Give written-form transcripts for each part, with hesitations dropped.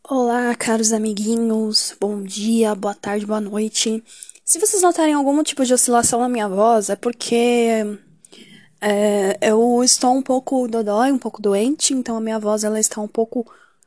Olá, caros amiguinhos, bom dia, boa tarde, boa noite. Se vocês notarem algum tipo de oscilação na minha voz, é porque eu estou um pouco dodói, um pouco doente, então a minha voz ela está um pouco,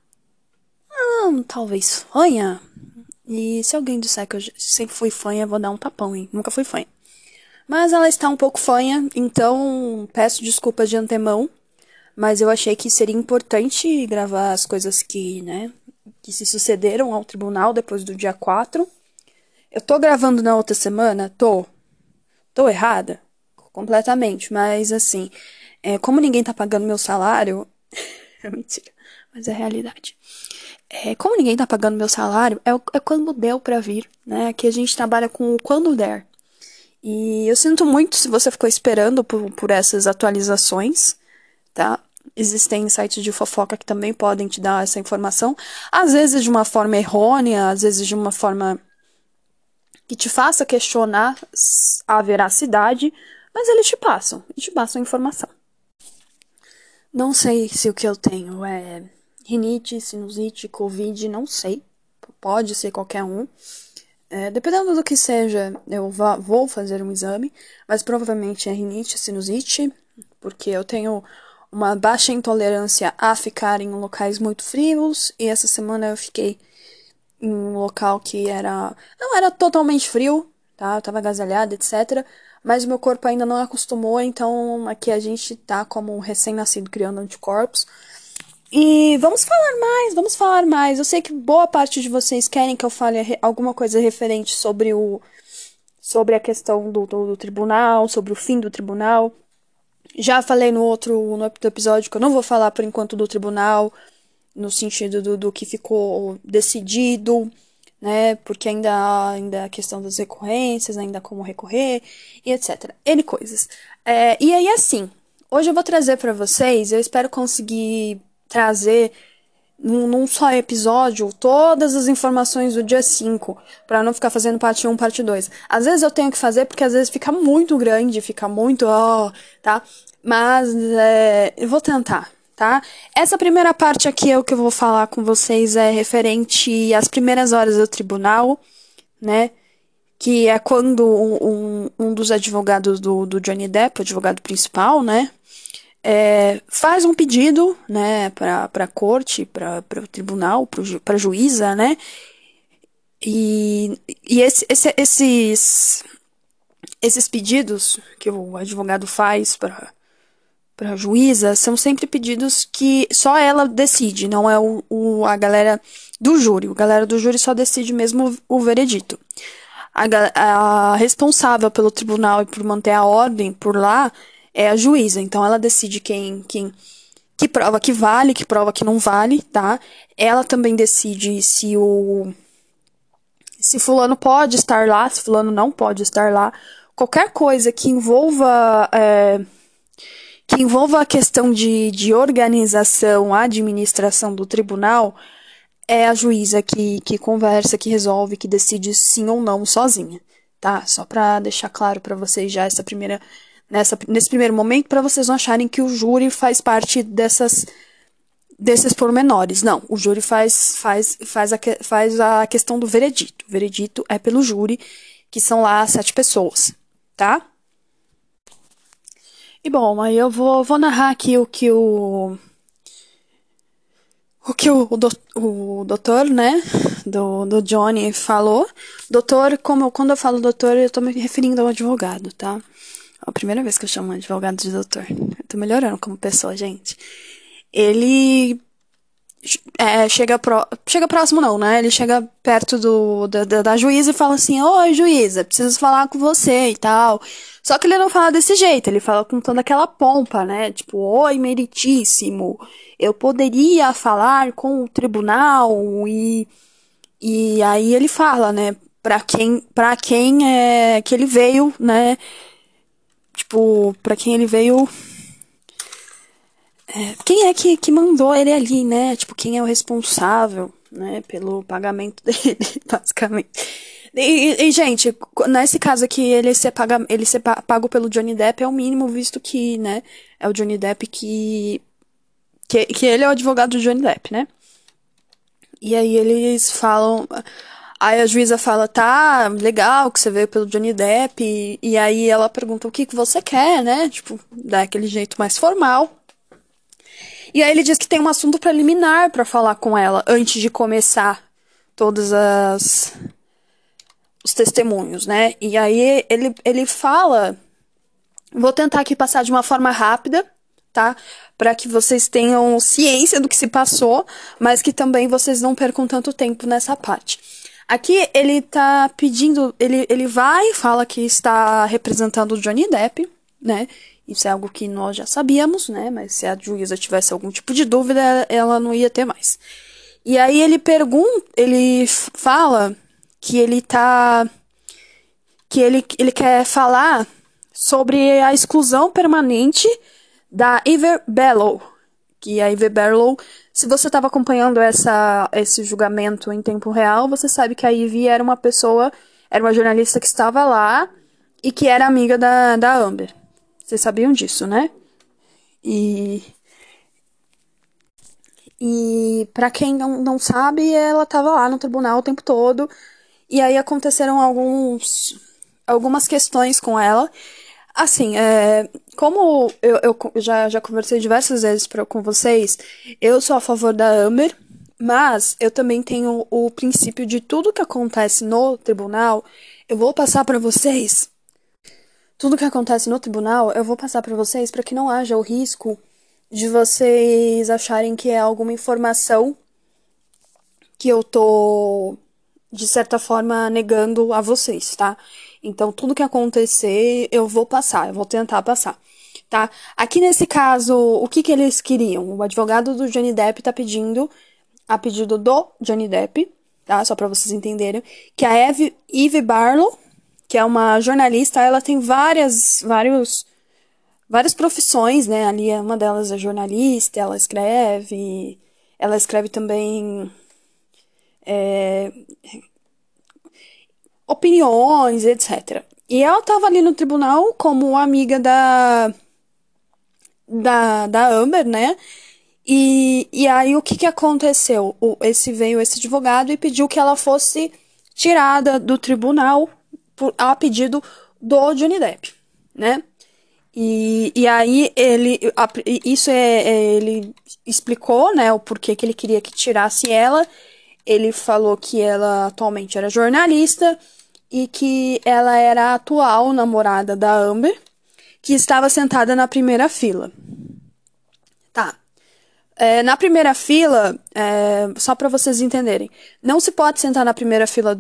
talvez fanha. E se alguém disser que eu sempre fui fanha, eu vou dar um tapão, hein? Nunca fui fanha. Mas ela está um pouco fanha, então peço desculpas de antemão, mas eu achei que seria importante gravar as coisas que se sucederam ao tribunal depois do dia 4. Eu tô gravando na outra semana? Tô. Tô errada? Completamente. Mas, assim, como ninguém tá pagando meu salário. É mentira. Mas é realidade. Como ninguém tá pagando meu salário, é quando deu pra vir, né? Aqui a gente trabalha com o quando der. E eu sinto muito se você ficou esperando por essas atualizações, tá? Existem sites de fofoca que também podem te dar essa informação. Às vezes de uma forma errônea, às vezes de uma forma que te faça questionar a veracidade, mas eles te passam a informação. Não sei se o que eu tenho é rinite, sinusite, covid, não sei. Pode ser qualquer um. Dependendo do que seja, eu vou fazer um exame, mas provavelmente é rinite, sinusite, porque eu tenho uma baixa intolerância a ficar em locais muito frios, e essa semana eu fiquei em um local que não era totalmente frio, tá? Eu tava agasalhada, etc. Mas o meu corpo ainda não acostumou, então aqui a gente tá como um recém-nascido criando anticorpos. E vamos falar mais. Eu sei que boa parte de vocês querem que eu fale alguma coisa referente sobre a questão do tribunal, sobre o fim do tribunal. Já falei no outro episódio que eu não vou falar por enquanto do tribunal, no sentido do que ficou decidido, né? Porque ainda a questão das recorrências, ainda como recorrer, e etc. N coisas. E aí, assim, hoje eu vou trazer para vocês, eu espero conseguir trazer num só episódio todas as informações do dia 5 para não ficar fazendo parte um parte 2. Às vezes eu tenho que fazer porque às vezes fica muito grande, fica muito, tá? Mas eu vou tentar, tá? Essa primeira parte aqui é o que eu vou falar com vocês é referente às primeiras horas do tribunal, né? Que é quando um dos advogados do Johnny Depp, o advogado principal, né? Faz um pedido, né, para a corte, para o tribunal, para a juíza, né? E esses pedidos que o advogado faz para a juíza são sempre pedidos que só ela decide, não é a galera do júri. A galera do júri só decide mesmo o veredito. A responsável pelo tribunal e por manter a ordem por lá é a juíza. Então ela decide que prova que vale, que prova que não vale, tá? Ela também decide se fulano pode estar lá, se fulano não pode estar lá. Qualquer coisa que envolva a questão de organização, administração do tribunal, é a juíza que conversa, que resolve, que decide sim ou não sozinha, tá? Só pra deixar claro pra vocês já nesse primeiro momento, pra vocês não acharem que o júri faz parte desses pormenores. Não, o júri faz a questão do veredito. O veredito é pelo júri, que são lá 7 pessoas, tá? E bom, aí eu vou narrar aqui o doutor, né, do Johnny falou. Doutor, quando eu falo doutor, eu tô me referindo ao advogado, tá? É a primeira vez que eu chamo um advogado de doutor. Eu tô melhorando como pessoa, gente. Ele chega próximo não, né? Ele chega perto da juíza e fala assim, oi, juíza, preciso falar com você e tal. Só que ele não fala desse jeito, ele fala com toda aquela pompa, né? Tipo, oi, meritíssimo, eu poderia falar com o tribunal e aí ele fala, né? Pra quem é que ele veio, né? Tipo, pra quem ele veio. Quem é que mandou ele ali, né? Tipo, quem é o responsável, né, pelo pagamento dele, basicamente. Gente, nesse caso aqui, ele ser pago pelo Johnny Depp é o mínimo, visto que, né, é o Johnny Depp que ele é o advogado do Johnny Depp, né? E aí eles falam. Aí a juíza fala, tá, legal que você veio pelo Johnny Depp. E aí ela pergunta o que que você quer, né? Tipo, daquele jeito mais formal. E aí ele diz que tem um assunto preliminar pra falar com ela antes de começar todas as os testemunhos, né? E aí ele fala, vou tentar aqui passar de uma forma rápida, tá? Para que vocês tenham ciência do que se passou, mas que também vocês não percam tanto tempo nessa parte. Aqui ele tá pedindo, ele vai e fala que está representando o Johnny Depp, né? Isso é algo que nós já sabíamos, né? Mas se a juíza tivesse algum tipo de dúvida, ela não ia ter mais. E aí ele pergunta, ele fala que ele quer falar sobre a exclusão permanente da Ivy Barlow. Que a Ivy Barlow, se você estava acompanhando esse julgamento em tempo real, você sabe que a Ivy era uma pessoa, era uma jornalista que estava lá e que era amiga da Amber. Vocês sabiam disso, né? E, e para quem não sabe, ela estava lá no tribunal o tempo todo. E aí aconteceram algumas questões com ela. Assim, como eu já conversei diversas vezes com vocês, eu sou a favor da Amber, mas eu também tenho o princípio de tudo que acontece no tribunal, eu vou passar para vocês. Tudo que acontece no tribunal, eu vou passar para vocês para que não haja o risco de vocês acharem que é alguma informação que eu tô, de certa forma, negando a vocês, tá? Então, tudo que acontecer, eu vou passar, eu vou tentar passar, tá? Aqui nesse caso, o que que eles queriam? O advogado do Johnny Depp tá pedindo, a pedido do Johnny Depp, tá? Só pra vocês entenderem, que a Ivy Barlow, que é uma jornalista, ela tem várias profissões, né? Ali, uma delas é jornalista, ela escreve também opiniões, etc. E ela estava ali no tribunal como amiga da Amber, né? E aí o que que aconteceu? Veio esse advogado e pediu que ela fosse tirada do tribunal a pedido do Johnny Depp, né? E aí ele explicou, né, o porquê que ele queria que tirasse ela. Ele falou que ela atualmente era jornalista e que ela era a atual namorada da Amber, que estava sentada na primeira fila. Tá. Na primeira fila, só para vocês entenderem, não se pode sentar na primeira fila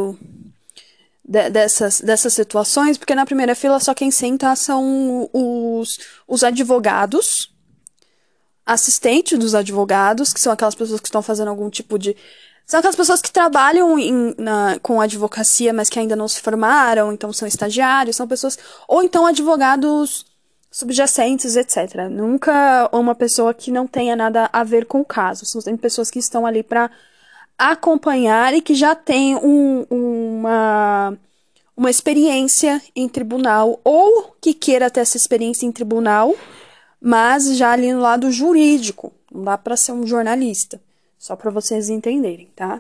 dessas situações, porque na primeira fila só quem senta são os advogados, assistentes dos advogados, que são aquelas pessoas que estão fazendo algum tipo de. São aquelas pessoas que trabalham com advocacia, mas que ainda não se formaram, então são estagiários, são pessoas. Ou então advogados subjacentes, etc. Nunca uma pessoa que não tenha nada a ver com o caso. São sempre pessoas que estão ali para acompanhar e que já têm uma experiência em tribunal, ou que queira ter essa experiência em tribunal, mas já ali no lado jurídico. Não dá para ser um jornalista. Só para vocês entenderem, tá?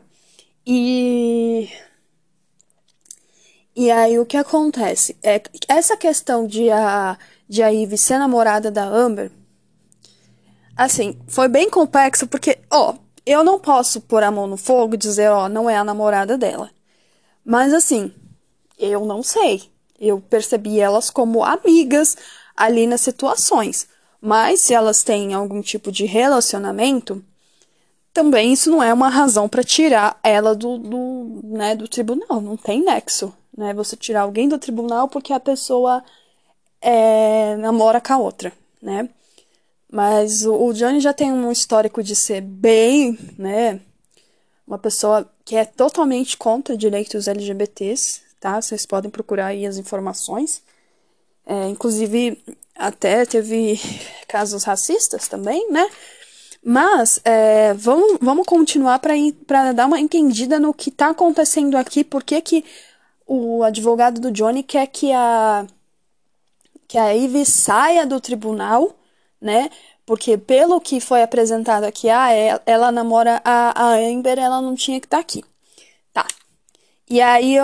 E aí o que acontece? Essa questão de a Ivy ser namorada da Amber, assim, foi bem complexo porque, eu não posso pôr a mão no fogo e dizer, não é a namorada dela. Mas assim, eu não sei. Eu percebi elas como amigas ali nas situações. Mas se elas têm algum tipo de relacionamento, também isso não é uma razão para tirar ela do tribunal. Não tem nexo, né? Você tirar alguém do tribunal porque a pessoa namora com a outra, né? Mas o Johnny já tem um histórico de ser bem, né? Uma pessoa que é totalmente contra direitos LGBTs, tá? Vocês podem procurar aí as informações. Inclusive, até teve casos racistas também, né? Mas vamos continuar para dar uma entendida no que está acontecendo aqui, por que o advogado do Johnny quer que a Ivy saia do tribunal, né? Porque pelo que foi apresentado aqui, ela namora a Amber, ela não tinha que estar aqui. Tá. E aí,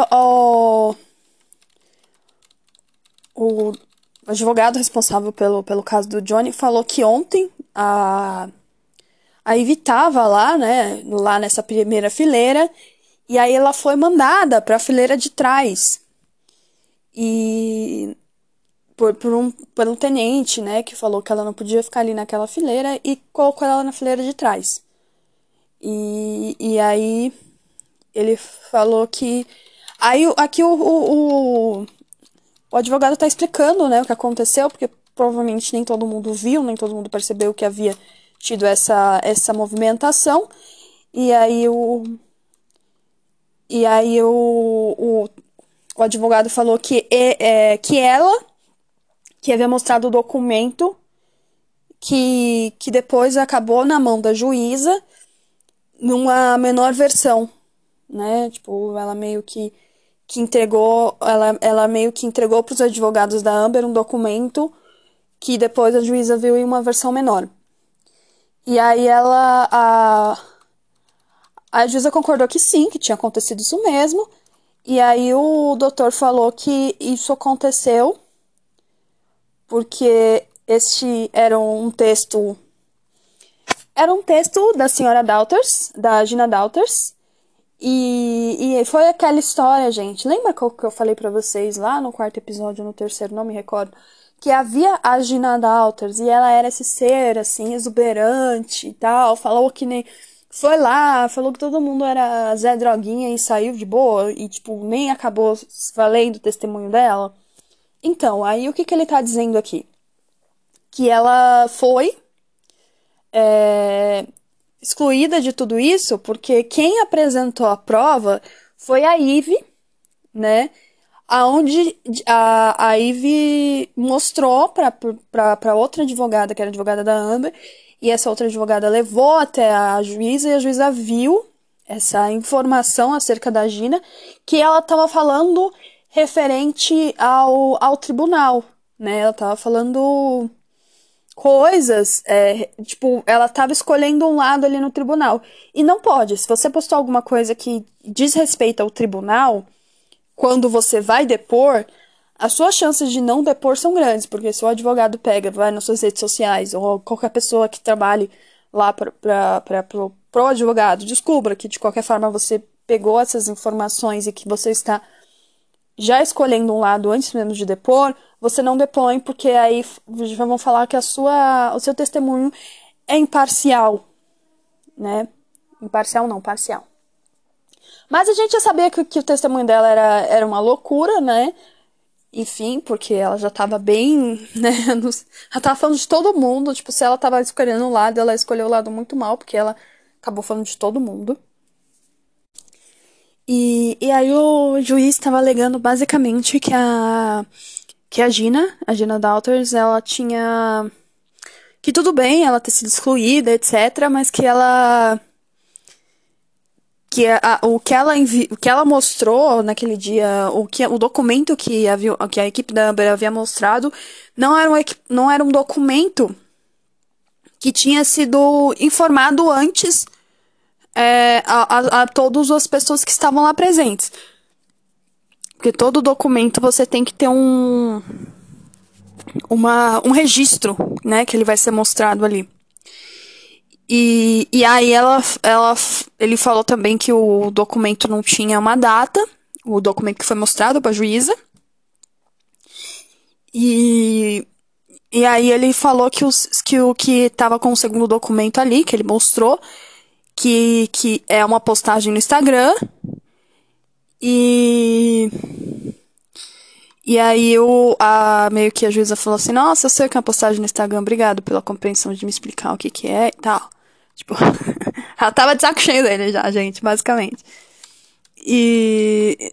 o advogado responsável pelo caso do Johnny falou que ontem a Ivy tava lá, né, lá nessa primeira fileira, e aí ela foi mandada para a fileira de trás. E por um tenente, né, que falou que ela não podia ficar ali naquela fileira e colocou ela na fileira de trás. E aí ele falou que. Aí aqui o advogado tá explicando, né, o que aconteceu, porque provavelmente nem todo mundo viu, nem todo mundo percebeu que havia tido essa movimentação. E aí o advogado falou que ela que havia mostrado o documento que depois acabou na mão da juíza numa menor versão, né? Tipo, ela meio que entregou, ela meio que entregou para os advogados da Amber um documento que depois a juíza viu em uma versão menor. E aí a juíza concordou que sim, que tinha acontecido isso mesmo. E aí o doutor falou que isso aconteceu porque este era um texto da senhora Daughters, da Gina Daughters. E foi aquela história, gente. Lembra que eu falei pra vocês lá no quarto episódio, no terceiro, não me recordo, que havia a Gina Daughters e ela era esse ser, assim, exuberante e tal, falou que nem... Foi lá, falou que todo mundo era Zé Droguinha e saiu de boa e, tipo, nem acabou valendo o testemunho dela. Então, aí o que ele tá dizendo aqui? Que ela foi excluída de tudo isso porque quem apresentou a prova foi a Ivy, né? Aonde a Ivy mostrou para outra advogada, que era a advogada da Amber, e essa outra advogada levou até a juíza, e a juíza viu essa informação acerca da Gina, que ela estava falando referente ao tribunal, né? Ela estava falando coisas, tipo, ela estava escolhendo um lado ali no tribunal. E não pode, se você postou alguma coisa que diz respeito ao tribunal, quando você vai depor, as suas chances de não depor são grandes, porque se o advogado pega, vai nas suas redes sociais, ou qualquer pessoa que trabalhe lá pro advogado, descubra que de qualquer forma você pegou essas informações e que você está já escolhendo um lado antes mesmo de depor, você não depõe, porque aí já vão falar que o seu testemunho é imparcial, né? Imparcial não, parcial. Mas a gente já sabia que o testemunho dela era uma loucura, né? Enfim, porque ela já tava bem, né? Ela tava falando de todo mundo. Tipo, se ela tava escolhendo um lado, ela escolheu o lado muito mal, porque ela acabou falando de todo mundo. E aí o juiz estava alegando basicamente que a Gina Daughters, ela tinha... Que tudo bem ela ter sido excluída, etc., mas que ela... o que ela mostrou naquele dia, o documento que a equipe da Amber havia mostrado, não era um documento que tinha sido informado antes a todas as pessoas que estavam lá presentes. Porque todo documento você tem que ter um registro, né, que ele vai ser mostrado ali. E aí ele falou também que o documento não tinha uma data, o documento que foi mostrado para a juíza. E aí ele falou que o que estava com o segundo documento ali, que ele mostrou, que é uma postagem no Instagram. E aí meio que a juíza falou assim, nossa, eu sei o que é uma postagem no Instagram, obrigado pela compreensão de me explicar o que é e tal. Tipo, ela tava de saco cheio dele já, gente, basicamente. E...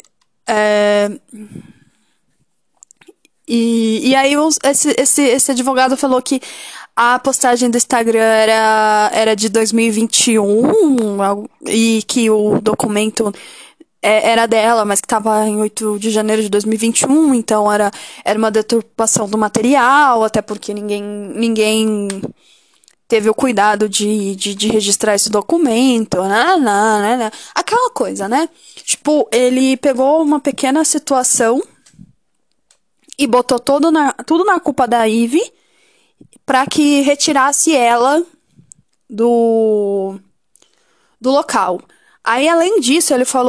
E aí esse advogado falou que a postagem do Instagram era de 2021 e que o documento era dela, mas que estava em 8 de janeiro de 2021, então era uma deturpação do material, até porque ninguém teve o cuidado de registrar esse documento, né? Aquela coisa, né? Tipo, ele pegou uma pequena situação e botou tudo na culpa da Ivy pra que retirasse ela do, do local. Aí, além disso,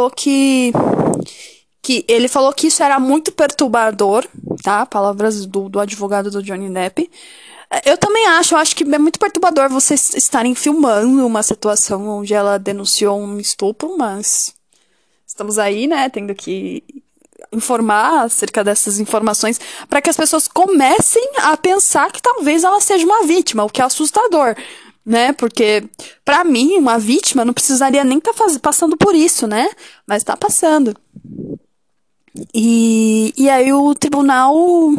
ele falou que isso era muito perturbador, tá? Palavras do advogado do Johnny Depp. Eu também eu acho que é muito perturbador vocês estarem filmando uma situação onde ela denunciou um estupro, mas estamos aí, né, tendo que informar acerca dessas informações para que as pessoas comecem a pensar que talvez ela seja uma vítima, o que é assustador, né? Porque para mim uma vítima não precisaria nem estar passando por isso, né? Mas tá passando. E aí o tribunal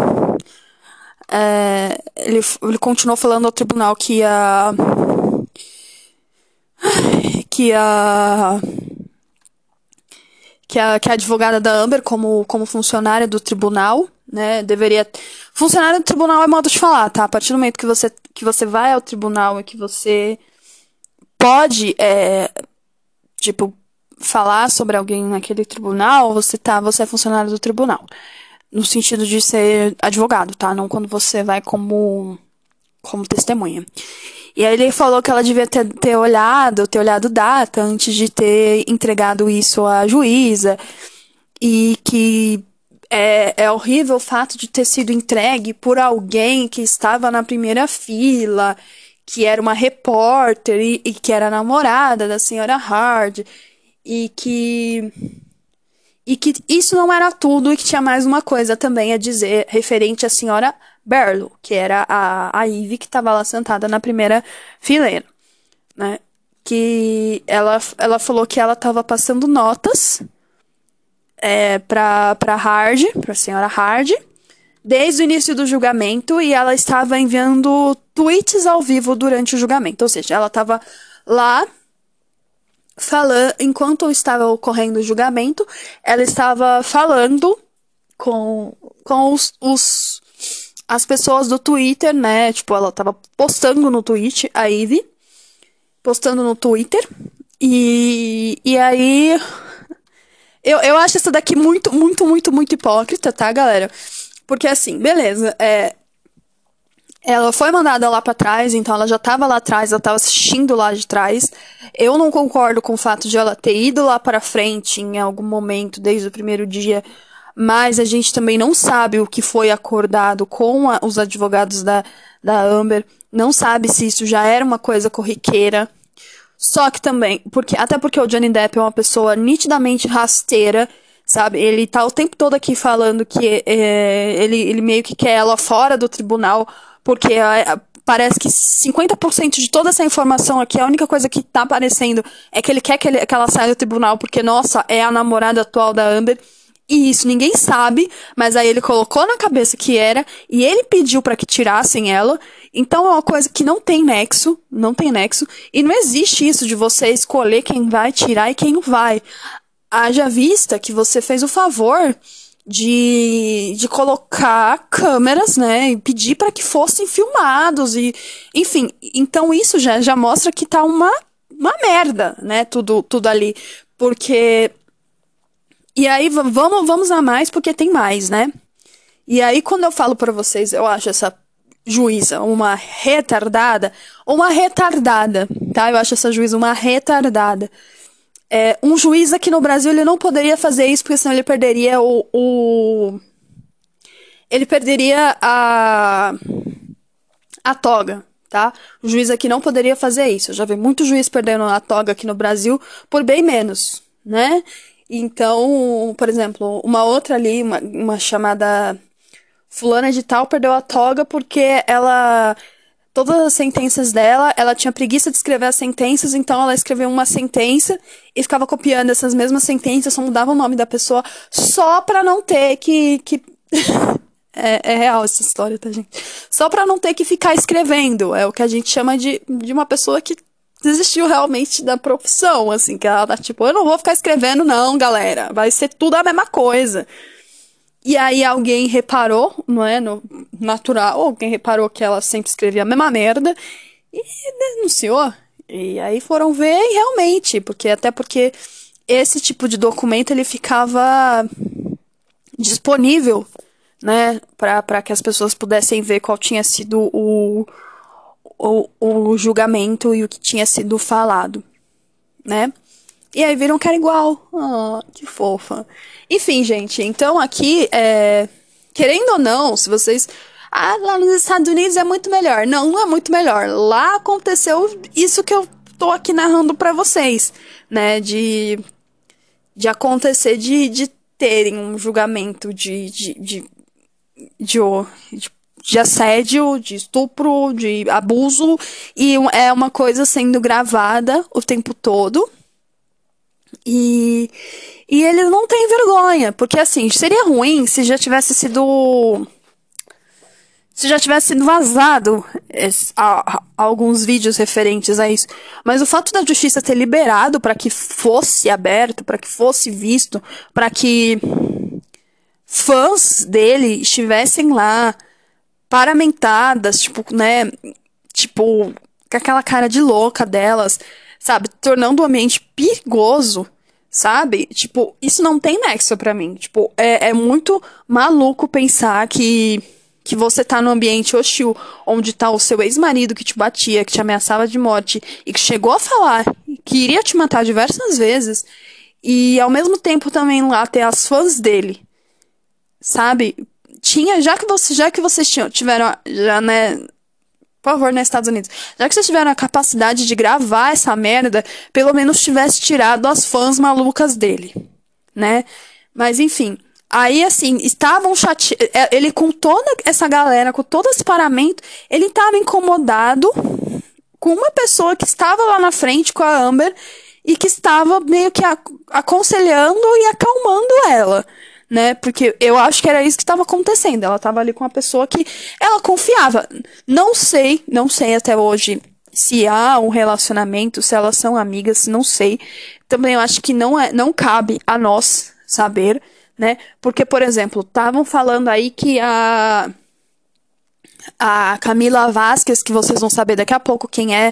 ele continuou falando ao tribunal que a que a advogada da Amber, como funcionária do tribunal, né, deveria... Funcionária do tribunal é modo de falar, tá? A partir do momento que você vai ao tribunal e que você pode, tipo, falar sobre alguém naquele tribunal, você é funcionário do tribunal. No sentido de ser advogado, tá? Não quando você vai como testemunha. E aí ele falou que ela devia ter olhado data antes de ter entregado isso à juíza. E que é horrível o fato de ter sido entregue por alguém que estava na primeira fila, que era uma repórter e que era namorada da senhora Hard. E que isso não era tudo e que tinha mais uma coisa também a dizer referente à senhora Barlow, que era a Ivy que estava lá sentada na primeira fileira, né? Que ela falou que ela estava passando notas pra senhora Hard, desde o início do julgamento, e ela estava enviando tweets ao vivo durante o julgamento. Ou seja, ela estava lá falando, enquanto estava ocorrendo o julgamento, ela estava falando com as pessoas do Twitter, né? Tipo, ela estava postando no Twitter, a Ivy, postando no Twitter. E aí... Eu acho essa daqui muito, muito, muito, muito hipócrita, tá, galera? Porque, assim, beleza, ela foi mandada lá pra trás, então ela já tava lá atrás, ela tava assistindo lá de trás. Eu não concordo com o fato de ela ter ido lá pra frente em algum momento, desde o primeiro dia, mas a gente também não sabe o que foi acordado com os advogados da Amber, não sabe se isso já era uma coisa corriqueira. Só que também, até porque o Johnny Depp é uma pessoa nitidamente rasteira, sabe? Ele tá o tempo todo aqui falando que ele meio que quer ela fora do tribunal, porque parece que 50% de toda essa informação aqui, a única coisa que tá aparecendo é que ele quer que ela saia do tribunal, porque, nossa, é a namorada atual da Amber. E isso ninguém sabe, mas aí ele colocou na cabeça que era, e ele pediu pra que tirassem ela. Então é uma coisa que não tem nexo, e não existe isso de você escolher quem vai tirar e quem não vai. Haja vista que você fez o favor de colocar câmeras, né, e pedir pra que fossem filmados, e enfim, então isso já mostra que tá uma merda, né, tudo ali, porque... E aí, vamos a mais, porque tem mais, né? E aí, quando eu falo pra vocês, eu acho essa juíza uma retardada, tá? Eu acho essa juíza uma retardada. Um juiz aqui no Brasil, ele não poderia fazer isso, porque senão ele perderia ele perderia a toga, tá? O juiz aqui não poderia fazer isso. Eu já vi muito juiz perdendo a toga aqui no Brasil por bem menos, né? Então, por exemplo, uma outra ali, uma chamada fulana de tal, perdeu a toga porque todas as sentenças dela, ela tinha preguiça de escrever as sentenças, então ela escreveu uma sentença e ficava copiando essas mesmas sentenças, só mudava o nome da pessoa, só pra não ter que... É real essa história, tá, gente? Só pra não ter que ficar escrevendo. É o que a gente chama de uma pessoa que desistiu realmente da profissão, assim, que ela tá tipo, eu não vou ficar escrevendo não, galera, vai ser tudo a mesma coisa. E aí alguém reparou, não é, no natural, alguém reparou que ela sempre escrevia a mesma merda, e denunciou. E aí foram ver e realmente, porque esse tipo de documento ele ficava disponível, né, para que as pessoas pudessem ver qual tinha sido o julgamento e o que tinha sido falado, né? E aí viram que era igual. Ah, que fofa. Enfim, gente, então aqui, querendo ou não, se vocês. Ah, lá nos Estados Unidos é muito melhor. Não, não é muito melhor. Lá aconteceu isso que eu tô aqui narrando pra vocês, né? De acontecer, de terem um julgamento de, de, de assédio, de estupro, de abuso, e é uma coisa sendo gravada o tempo todo. E, e eles não têm vergonha, porque assim, seria ruim se já tivesse sido. Se já tivesse sido vazado alguns vídeos referentes a isso. Mas o fato da justiça ter liberado para que fosse aberto, para que fosse visto, para que fãs dele estivessem lá, paramentadas, tipo, né? Tipo, com aquela cara de louca delas, sabe? Tornando o ambiente perigoso, sabe? Tipo, isso não tem nexo pra mim. Tipo, é muito maluco pensar que você tá num ambiente hostil, onde tá o seu ex-marido que te batia, que te ameaçava de morte, e que chegou a falar que iria te matar diversas vezes, e ao mesmo tempo também lá ter as fãs dele, sabe? Já que vocês tiveram, já, né, por favor, nos Estados Unidos. Já que vocês tiveram a capacidade de gravar essa merda, pelo menos tivesse tirado as fãs malucas dele, né? Mas enfim. Aí, assim, estavam chateados. Ele com toda essa galera, com todo esse paramento, ele estava incomodado com uma pessoa que estava lá na frente com a Amber e que estava meio que aconselhando e acalmando ela, né? Porque eu acho que era isso que estava acontecendo. Ela estava ali com uma pessoa que ela confiava. Não sei até hoje se há um relacionamento, se elas são amigas, não sei. Também eu acho que não cabe a nós saber, né? Porque, por exemplo, estavam falando aí que a Camila Vasquez, que vocês vão saber daqui a pouco quem é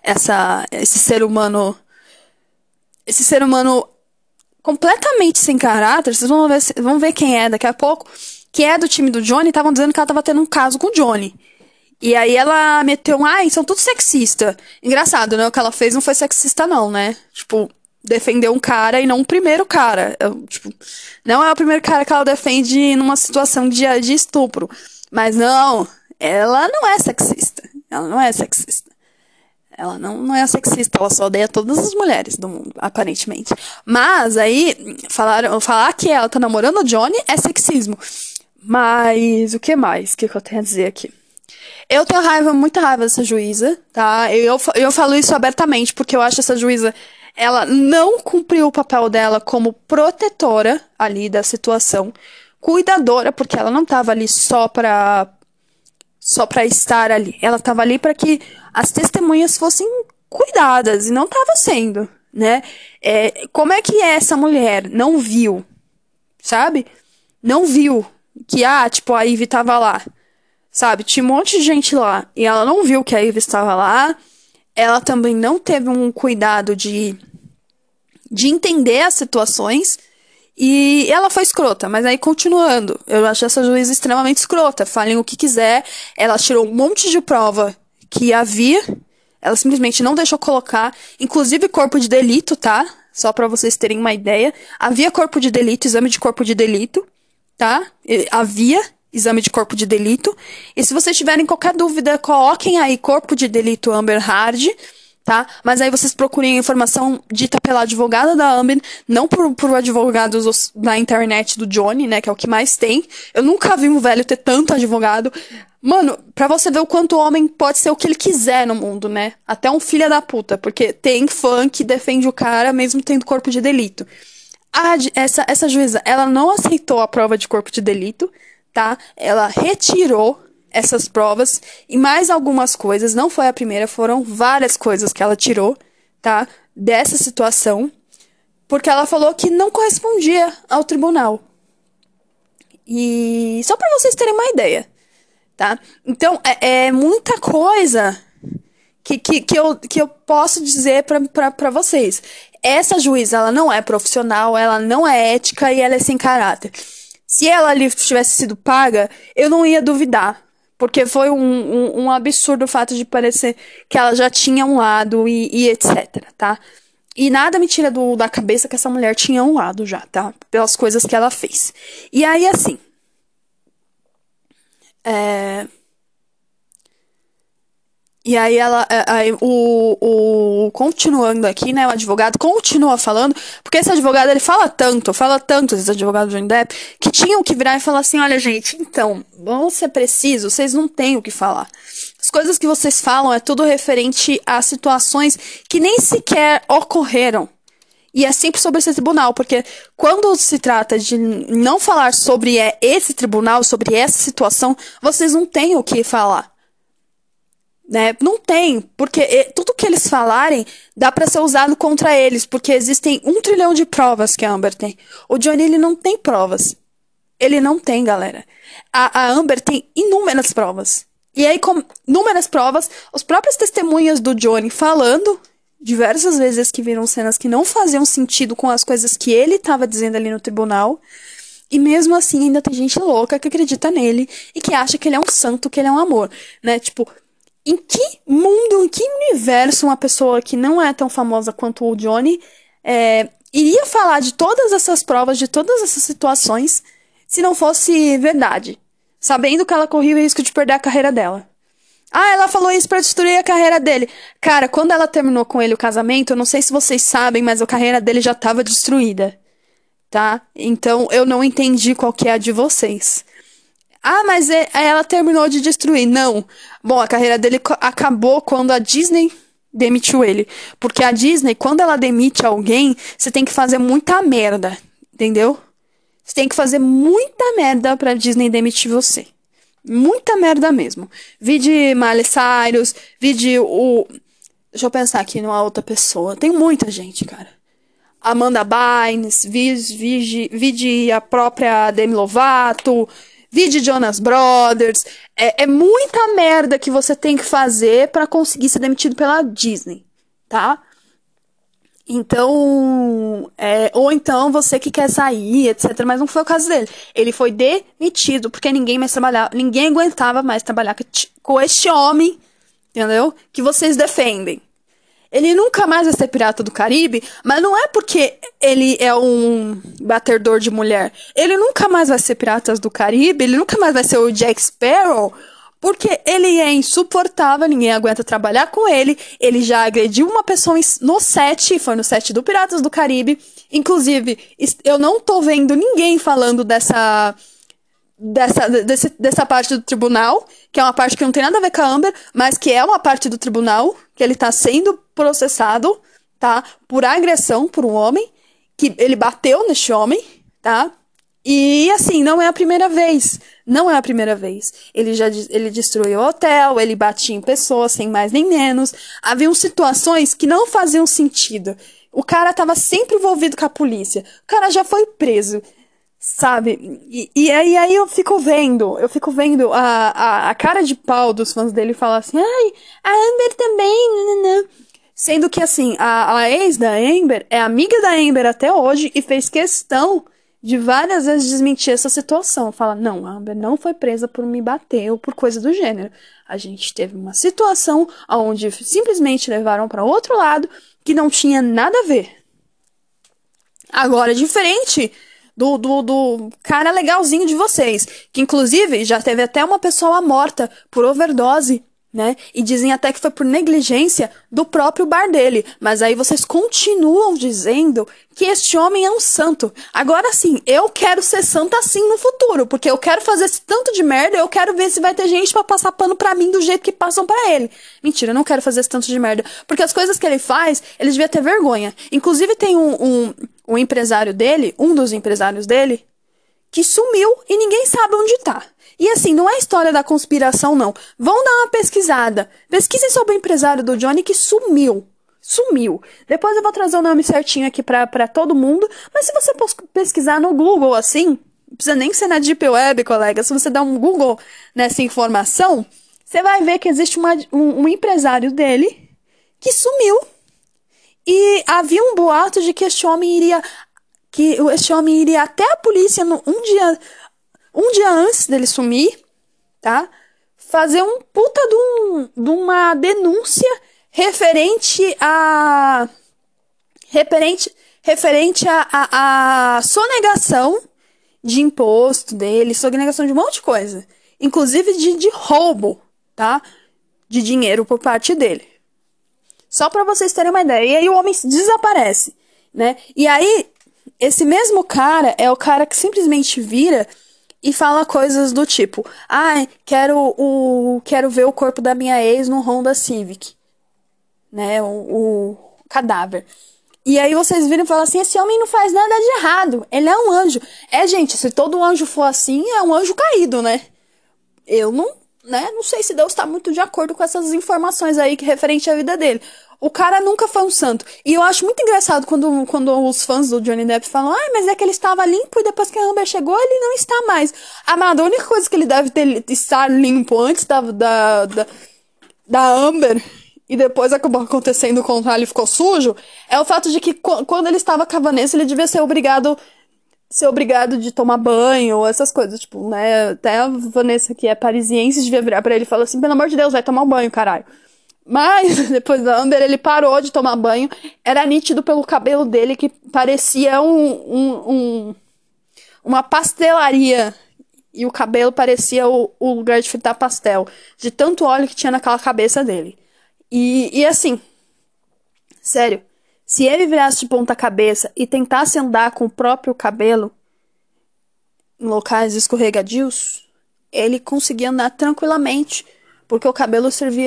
esse ser humano completamente sem caráter, vocês vão ver quem é daqui a pouco, que é do time do Johnny, estavam dizendo que ela tava tendo um caso com o Johnny. E aí ela meteu ai, são tudo sexista. Engraçado, né? O que ela fez não foi sexista não, né? Tipo, defendeu um cara e não o primeiro cara. Tipo, não é o primeiro cara que ela defende numa situação de estupro. Mas não, ela não é sexista. Ela não é sexista. Ela não é sexista, ela só odeia todas as mulheres do mundo, aparentemente. Mas aí, falar que ela tá namorando o Johnny é sexismo. Mas o que mais que eu tenho a dizer aqui? Eu tenho muita raiva dessa juíza, tá? Eu falo isso abertamente, porque eu acho essa juíza, ela não cumpriu o papel dela como protetora ali da situação, cuidadora, porque ela não tava ali só pra estar ali. Ela tava ali para que as testemunhas fossem cuidadas, e não tava sendo, né? Como é que essa mulher não viu, sabe? Não viu que, tipo, a Ivy tava lá. Sabe, tinha um monte de gente lá e ela não viu que a Ivy estava lá. Ela também não teve um cuidado de entender as situações. E ela foi escrota, mas aí continuando. Eu acho essa juíza extremamente escrota. Falem o que quiser. Ela tirou um monte de prova que havia. Ela simplesmente não deixou colocar. Inclusive corpo de delito, tá? Só pra vocês terem uma ideia. Havia corpo de delito, exame de corpo de delito, tá? Havia exame de corpo de delito. E se vocês tiverem qualquer dúvida, coloquem aí corpo de delito Amber Heard, tá? Mas aí vocês procurem a informação dita pela advogada da Amber, não por advogados da internet do Johnny, né? Que é o que mais tem. Eu nunca vi um velho ter tanto advogado. Mano, pra você ver o quanto o homem pode ser o que ele quiser no mundo, né? Até um filho da puta, porque tem fã que defende o cara mesmo tendo corpo de delito. Essa juíza, ela não aceitou a prova de corpo de delito, tá? Ela retirou essas provas e mais algumas coisas, não foi a primeira, foram várias coisas que ela tirou, tá? Dessa situação, porque ela falou que não correspondia ao tribunal. E só pra vocês terem uma ideia, tá? Então, é muita coisa que eu posso dizer pra vocês. Essa juíza, ela não é profissional, ela não é ética e ela é sem caráter. Se ela ali tivesse sido paga, eu não ia duvidar. Porque foi um absurdo o fato de parecer que ela já tinha um lado e etc, tá? E nada me tira da cabeça que essa mulher tinha um lado já, tá? Pelas coisas que ela fez. E aí, assim. É... E aí aí continuando aqui, né, o advogado continua falando, porque esse advogado, ele fala tanto, esse advogado do Johnny Depp, que tinham que virar e falar assim, olha, gente, então, vamos ser precisos, vocês não têm o que falar. As coisas que vocês falam é tudo referente a situações que nem sequer ocorreram. E é sempre sobre esse tribunal, porque quando se trata de não falar sobre esse tribunal, sobre essa situação, vocês não têm o que falar. Né? Não tem, porque tudo que eles falarem dá pra ser usado contra eles, porque existem 1 trilhão de provas que a Amber tem. O Johnny, ele não tem provas. Ele não tem, galera. A Amber tem inúmeras provas. E aí, com inúmeras provas, os próprios testemunhas do Johnny falando diversas vezes que viram cenas que não faziam sentido com as coisas que ele estava dizendo ali no tribunal. E mesmo assim, ainda tem gente louca que acredita nele e que acha que ele é um santo, que ele é um amor, né? Tipo, em que mundo, em que universo uma pessoa que não é tão famosa quanto o Johnny iria falar de todas essas provas, de todas essas situações, se não fosse verdade? Sabendo que ela corria o risco de perder a carreira dela. Ah, ela falou isso pra destruir a carreira dele. Cara, quando ela terminou com ele o casamento, eu não sei se vocês sabem, mas a carreira dele já tava destruída. Tá? Então, eu não entendi qual que é a de vocês. Ah, mas ela terminou de destruir. Não. Bom, a carreira dele acabou quando a Disney demitiu ele. Porque a Disney, quando ela demite alguém, você tem que fazer muita merda. Entendeu? Você tem que fazer muita merda pra Disney demitir você. Muita merda mesmo. Vi de Miley Cyrus, vi de o... Deixa eu pensar aqui numa outra pessoa. Tem muita gente, cara. Amanda Bynes, vi de a própria Demi Lovato, vi de Jonas Brothers. É muita merda que você tem que fazer pra conseguir ser demitido pela Disney, tá? Então, ou então você que quer sair, etc. Mas não foi o caso dele. Ele foi demitido porque ninguém aguentava mais trabalhar com este homem, entendeu? Que vocês defendem. Ele nunca mais vai ser pirata do Caribe, mas não é porque ele é um batedor de mulher. Ele nunca mais vai ser piratas do Caribe, ele nunca mais vai ser o Jack Sparrow, porque ele é insuportável, ninguém aguenta trabalhar com ele. Ele já agrediu uma pessoa no set, foi no set do Piratas do Caribe. Inclusive, eu não tô vendo ninguém falando dessa parte do tribunal, que é uma parte que não tem nada a ver com a Amber, mas que é uma parte do tribunal, que ele tá sendo processado, tá? Por agressão por um homem, que ele bateu neste homem, tá? E, assim, não é a primeira vez. Não é a primeira vez. Ele destruiu o hotel, ele batia em pessoas, sem mais nem menos. Haviam situações que não faziam sentido. O cara tava sempre envolvido com a polícia. O cara já foi preso. Sabe? E aí eu fico vendo a cara de pau dos fãs dele falar assim, ai, a Amber também, nananã. Sendo que, assim, a ex da Amber é amiga da Amber até hoje e fez questão de várias vezes desmentir essa situação. Fala, não, a Amber não foi presa por me bater ou por coisa do gênero. A gente teve uma situação onde simplesmente levaram para outro lado que não tinha nada a ver. Agora, diferente do cara legalzinho de vocês, que inclusive já teve até uma pessoa morta por overdose, né? E dizem até que foi por negligência do próprio bar dele. Mas aí vocês continuam dizendo que este homem é um santo. Agora sim, eu quero ser santa assim no futuro, porque eu quero fazer esse tanto de merda, eu quero ver se vai ter gente pra passar pano pra mim do jeito que passam pra ele. Mentira, eu não quero fazer esse tanto de merda, porque as coisas que ele faz, ele devia ter vergonha. Inclusive tem um empresário dele, um dos empresários dele, que sumiu e ninguém sabe onde tá. E assim, não é história da conspiração, não. Vão dar uma pesquisada. Pesquisem sobre o empresário do Johnny que sumiu. Sumiu. Depois eu vou trazer o nome certinho aqui pra todo mundo. Mas se você pesquisar no Google assim, não precisa nem ser na Deep Web, colega. Se você dar um Google nessa informação, você vai ver que existe um empresário dele que sumiu. E havia um boato de que este homem iria até a polícia um dia antes dele sumir, tá? Fazer um puta de uma denúncia referente a referente a sonegação de imposto dele, sonegação de um monte de coisa, inclusive de roubo, tá? De dinheiro por parte dele. Só pra vocês terem uma ideia. E aí o homem desaparece, né? E aí, esse mesmo cara é o cara que simplesmente vira e fala coisas do tipo: ai, quero ver o corpo da minha ex no Honda Civic. Né? O cadáver. E aí vocês viram e falam assim: esse homem não faz nada de errado. Ele é um anjo. Gente, se todo anjo for assim, é um anjo caído, né? Eu não, né? Não sei se Deus tá muito de acordo com essas informações aí que referente à vida dele. O cara nunca foi um santo. E eu acho muito engraçado quando os fãs do Johnny Depp falam: ai, mas é que ele estava limpo e depois que a Amber chegou, ele não está mais. Amado, a única coisa que ele deve estar limpo antes da Amber e depois acabou acontecendo o contrário, ele ficou sujo, é o fato de que quando ele estava com a Vanessa, ele devia ser obrigado de tomar banho, ou essas coisas, tipo, né? Até a Vanessa, que é parisiense, devia virar pra ele e falar assim: pelo amor de Deus, vai tomar um banho, caralho. Mas, depois da Amber, ele parou de tomar banho. Era nítido pelo cabelo dele que parecia uma pastelaria. E o cabelo parecia o lugar de fritar pastel. De tanto óleo que tinha naquela cabeça dele. E assim, sério, se ele virasse de ponta cabeça e tentasse andar com o próprio cabelo em locais escorregadios, ele conseguia andar tranquilamente, porque o cabelo servia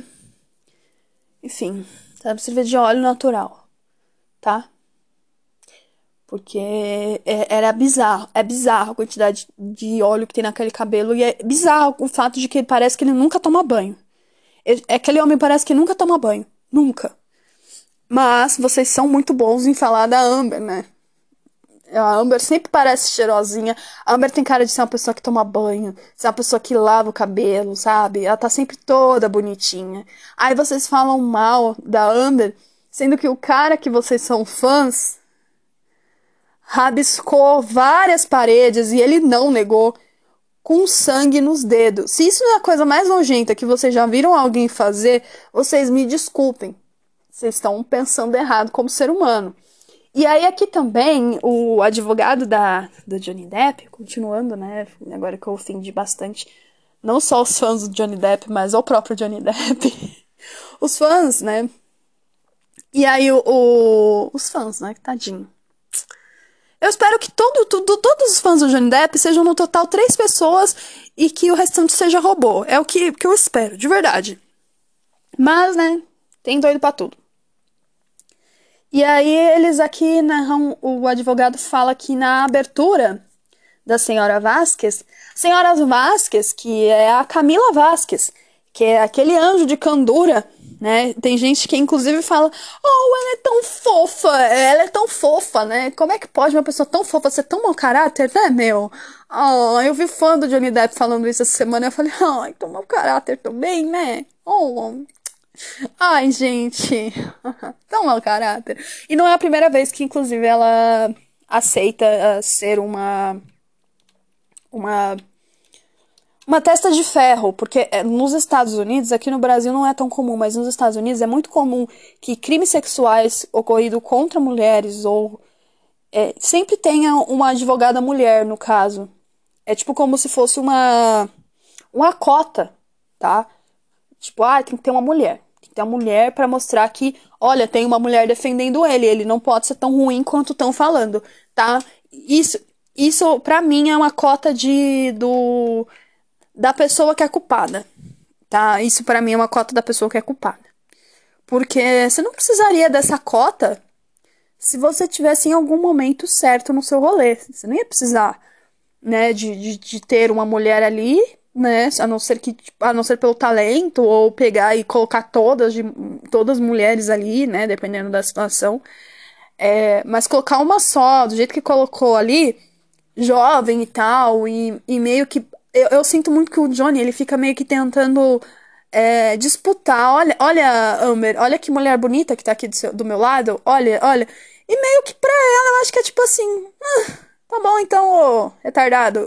enfim, sabe, servia de óleo natural, tá? Porque era bizarro, é bizarro a quantidade de óleo que tem naquele cabelo, e é bizarro o fato de que parece que ele nunca toma banho. Aquele homem parece que nunca toma banho. Nunca. Mas vocês são muito bons em falar da Amber, né? A Amber sempre parece cheirosinha. A Amber tem cara de ser uma pessoa que toma banho, ser uma pessoa que lava o cabelo, sabe? Ela tá sempre toda bonitinha. Aí vocês falam mal da Amber, sendo que o cara que vocês são fãs rabiscou várias paredes e ele não negou, com sangue nos dedos. Se isso não é a coisa mais nojenta que vocês já viram alguém fazer, vocês me desculpem. Vocês estão pensando errado como ser humano. E aí aqui também, o advogado do Johnny Depp, continuando, né, agora que eu ofendi bastante, não só os fãs do Johnny Depp, mas o próprio Johnny Depp. Os fãs, né, e aí os fãs, né, tadinho. Eu espero que todos os fãs do Johnny Depp sejam no total 3 pessoas e que o restante seja robô. É o que eu espero, de verdade. Mas, né, tem doido pra tudo. E aí eles aqui narram, o advogado fala que na abertura da senhora Vasquez, que é a Camila Vasquez, que é aquele anjo de candura, né? Tem gente que inclusive fala: oh, ela é tão fofa, né? Como é que pode uma pessoa tão fofa ser tão mau caráter, né, meu? Oh, eu vi fã do Johnny Depp falando isso essa semana e eu falei: ai, tão mau caráter também, né? Oh, ai, gente, tão mau caráter. E não é a primeira vez que, inclusive, ela aceita ser uma testa de ferro, porque nos Estados Unidos, aqui no Brasil não é tão comum, mas nos Estados Unidos é muito comum que crimes sexuais ocorridos contra mulheres ou sempre tenha uma advogada mulher, no caso. É tipo como se fosse uma cota, tá? Tipo, tem que ter uma mulher. Tem que ter uma mulher pra mostrar que, olha, tem uma mulher defendendo ele não pode ser tão ruim quanto estão falando, tá? Isso pra mim é uma cota da pessoa que é culpada, tá? Isso pra mim é uma cota da pessoa que é culpada. Porque você não precisaria dessa cota se você tivesse em algum momento certo no seu rolê. Você não ia precisar, né, de ter uma mulher ali, né, a não ser pelo talento, ou pegar e colocar todas mulheres ali, né, dependendo da situação. Mas colocar uma só, do jeito que colocou ali, jovem e tal, e meio que... Eu sinto muito que o Johnny, ele fica meio que tentando disputar. Olha, Amber, olha que mulher bonita que tá aqui do meu lado. Olha, olha. E meio que pra ela, eu acho que é tipo assim. Tá bom, então, ô, retardado.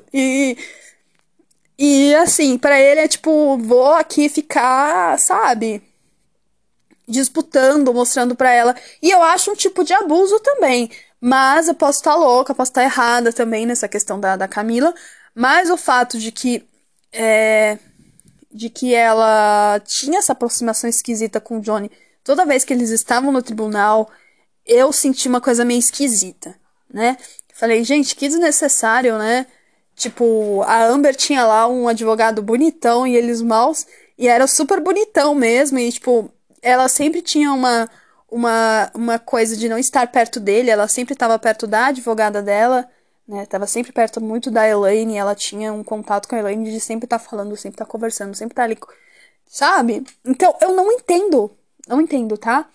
E assim, pra ele é tipo, vou aqui ficar, sabe? Disputando, mostrando pra ela. E eu acho um tipo de abuso também. Mas eu posso estar louca, posso estar errada também nessa questão da Camila. Mas o fato é, de que ela tinha essa aproximação esquisita com o Johnny toda vez que eles estavam no tribunal, eu senti uma coisa meio esquisita, né? Falei, gente, que desnecessário, né? Tipo, a Amber tinha lá um advogado bonitão e eles maus, e era super bonitão mesmo, e tipo, ela sempre tinha uma coisa de não estar perto dele, ela sempre estava perto da advogada dela, né? Tava sempre perto muito da Elaine, ela tinha um contato com a Elaine de sempre estar falando, sempre estar conversando, sempre estar ali, sabe? Então, eu não entendo, não entendo, tá?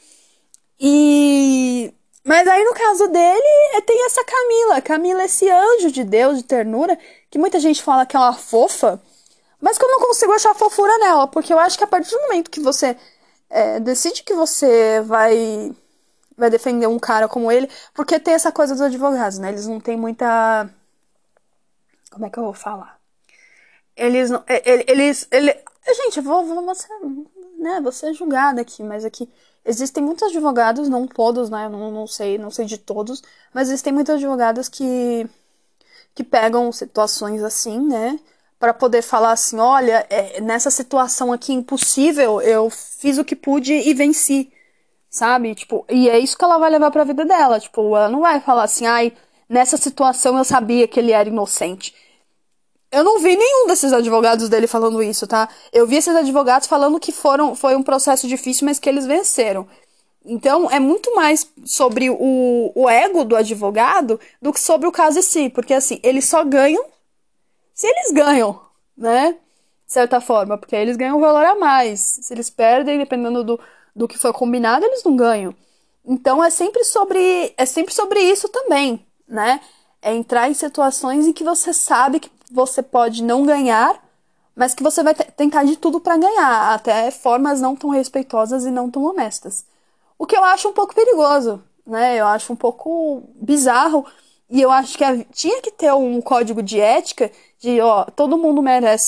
E. Mas aí no caso dele, tem essa Camila. Camila é esse anjo de Deus, de ternura, que muita gente fala que é uma fofa, mas que eu não consigo achar fofura nela, porque eu acho que a partir do momento que você decide que você vai defender um cara como ele, porque tem essa coisa dos advogados, né? Eles não têm muita. Como é que eu vou falar? Eles não. Gente, vou ser, né, vou ser julgada aqui, mas aqui existem muitos advogados, não todos, né? Não sei de todos, mas existem muitos advogados que pegam situações assim, né? Pra poder falar assim, olha, nessa situação aqui impossível, eu fiz o que pude e venci, sabe? Tipo, e é isso que ela vai levar pra vida dela. Tipo, ela não vai falar assim, ai, nessa situação eu sabia que ele era inocente. Eu não vi nenhum desses advogados dele falando isso, tá? Eu vi esses advogados falando que foi um processo difícil, mas que eles venceram. Então, é muito mais sobre o ego do advogado do que sobre o caso em si. Porque, assim, eles só ganham se eles ganham, né? De certa forma, porque aí eles ganham um valor a mais. Se eles perdem, dependendo do que foi combinado, eles não ganham. Então é sempre sobre isso também, né? É entrar em situações em que você sabe que você pode não ganhar, mas que você vai tentar de tudo para ganhar, até formas não tão respeitosas e não tão honestas. O que eu acho um pouco perigoso, né? Eu acho um pouco bizarro e eu acho que tinha que ter um código de ética de, ó, todo mundo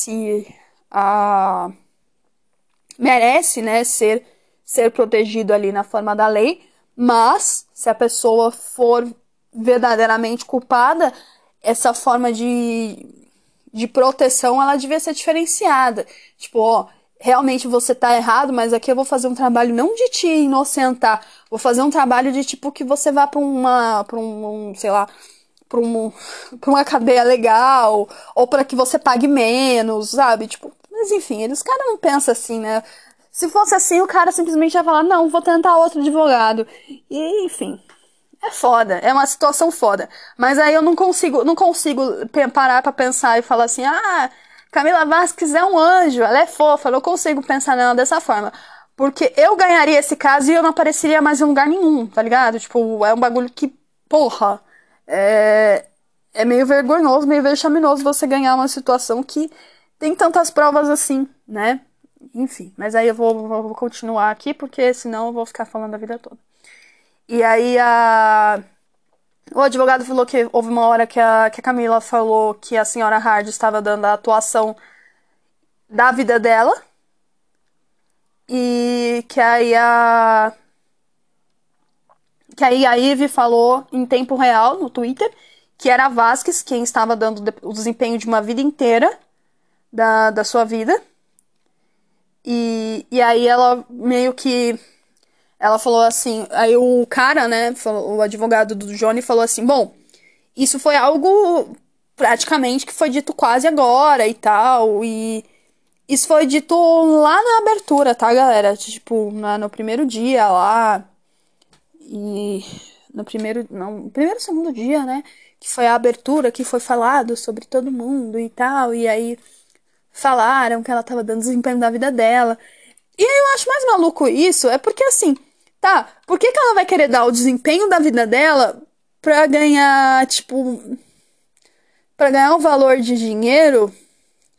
a merece, né, ser protegido ali na forma da lei, mas se a pessoa for verdadeiramente culpada, essa forma de proteção ela devia ser diferenciada. Tipo, ó, realmente você tá errado, mas aqui eu vou fazer um trabalho não de te inocentar, vou fazer um trabalho de tipo que você vá pra sei lá, pra, um, pra uma cadeia legal, ou para que você pague menos, sabe? Tipo, mas enfim, os caras não pensam assim, né? Se fosse assim, o cara simplesmente ia falar, não, vou tentar outro advogado. E, enfim, é foda, é uma situação foda. Mas aí eu não consigo parar pra pensar e falar assim, ah, Camila Vasquez é um anjo, ela é fofa, eu não consigo pensar nela dessa forma. Porque eu ganharia esse caso e eu não apareceria mais em lugar nenhum, tá ligado? Tipo, é um bagulho que, porra, é, é meio vergonhoso, meio vexaminoso você ganhar uma situação que tem tantas provas assim, né? Enfim, mas aí eu vou continuar aqui, porque senão eu vou ficar falando a vida toda. E aí o advogado falou que houve uma hora que a Camila falou que a senhora Hard estava dando a atuação da vida dela. E que aí a Ivy falou em tempo real no Twitter que era a Vasquez quem estava dando o desempenho de uma vida inteira da sua vida. E aí ela meio que. Ela falou assim. Aí o cara, né? O advogado do Johnny falou assim: bom, isso foi algo praticamente que foi dito quase agora e tal. E isso foi dito lá na abertura, tá, galera? Tipo, no primeiro dia lá. E no primeiro. Não, no primeiro segundo dia, né? Que foi a abertura, que foi falado sobre todo mundo e tal. E aí falaram que ela tava dando desempenho da vida dela. E aí eu acho mais maluco isso, é porque assim, tá, por que ela vai querer dar o desempenho da vida dela pra ganhar, tipo, pra ganhar um valor de dinheiro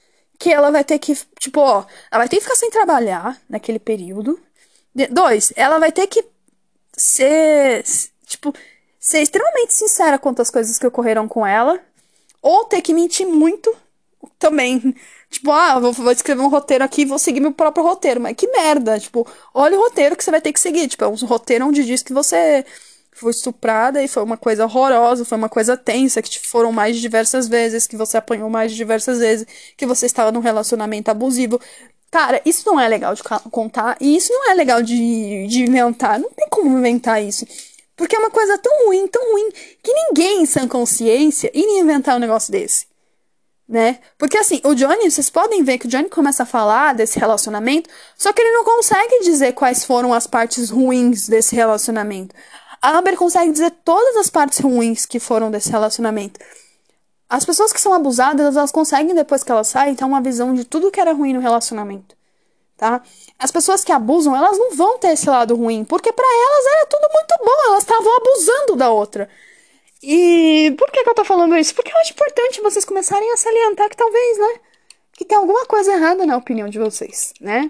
que ela vai ter que, tipo, ó, ela vai ter que ficar sem trabalhar naquele período. Dois, ela vai ter que ser, tipo, ser extremamente sincera quanto às coisas que ocorreram com ela. Ou ter que mentir muito também. Tipo, vou escrever um roteiro aqui e vou seguir meu próprio roteiro. Mas que merda. Tipo, olha o roteiro que você vai ter que seguir. Tipo, é um roteiro onde diz que você foi estuprada e foi uma coisa horrorosa, foi uma coisa tensa, que te foram mais de diversas vezes, que você apanhou mais de diversas vezes, que você estava num relacionamento abusivo. Cara, isso não é legal de contar, e isso não é legal de inventar. Não tem como inventar isso. Porque é uma coisa tão ruim, que ninguém em sã consciência iria inventar um negócio desse. Né? Porque assim, o Johnny, vocês podem ver que o Johnny começa a falar desse relacionamento, só que ele não consegue dizer quais foram as partes ruins desse relacionamento. A Amber consegue dizer todas as partes ruins que foram desse relacionamento. As pessoas que são abusadas, elas conseguem, depois que elas saem, ter uma visão de tudo que era ruim no relacionamento. Tá? As pessoas que abusam, elas não vão ter esse lado ruim, porque pra elas era tudo muito bom, elas estavam abusando da outra. E por que eu tô falando isso? Porque eu acho importante vocês começarem a salientar que talvez, né, que tem alguma coisa errada na opinião de vocês, né?